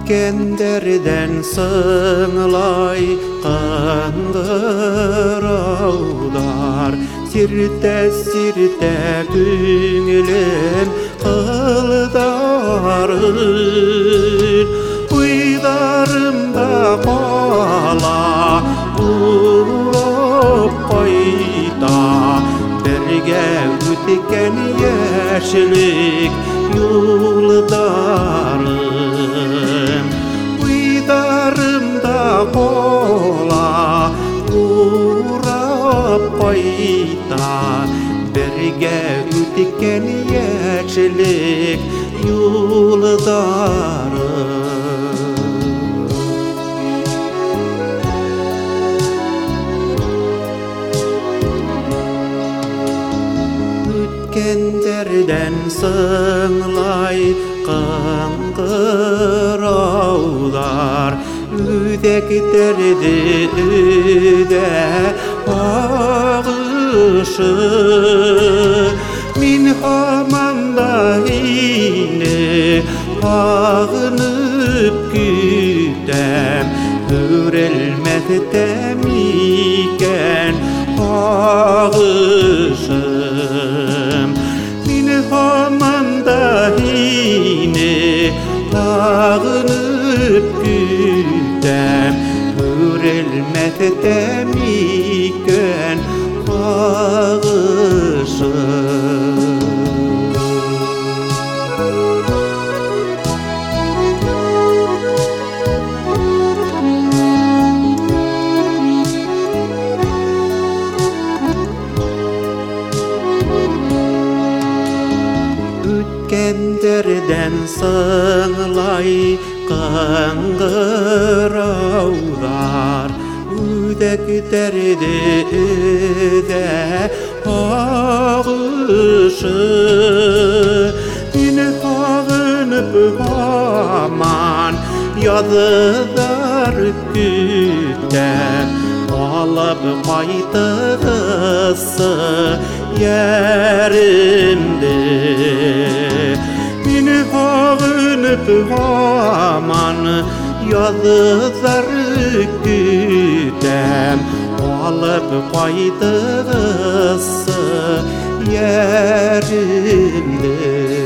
Kenderden sığınlay kandır ağlar, sirte sirte güngülüm kıldarır. Uydarımda kala urup koyda, birge ötken yeşillik yoldarım. Uydarımda kola urup koyda, birge ötken yeşillik yoldarım. Kenderden sığınlay kandır ağlar, üdeklerdi üde ağışı. Min hamanda yine ağınıp güdem, hürelmedem iken ağışım. Min hamanda yine ağınıp güdem, hürelmedem iken ağışım. Kenderden sığınlay kandır ağlar, üdeklerdi üde ağışı. Yine ağınıp aman yadılar güdem, alıp kaydısı yerimde. Mini ağınıp aman yadılar güdem, alıp kaydısı yerimde.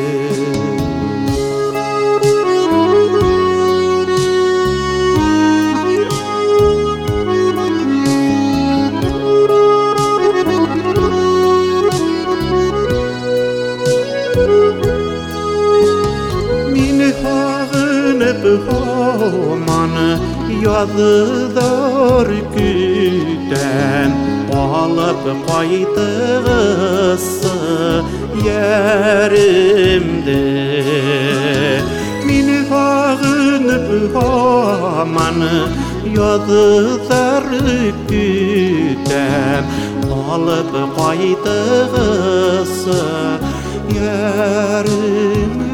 Aman yadılar güdem, alıp kaydısı yerimde. Min ağınıp aman yadılar güdem, alıp kaydısı yerimde.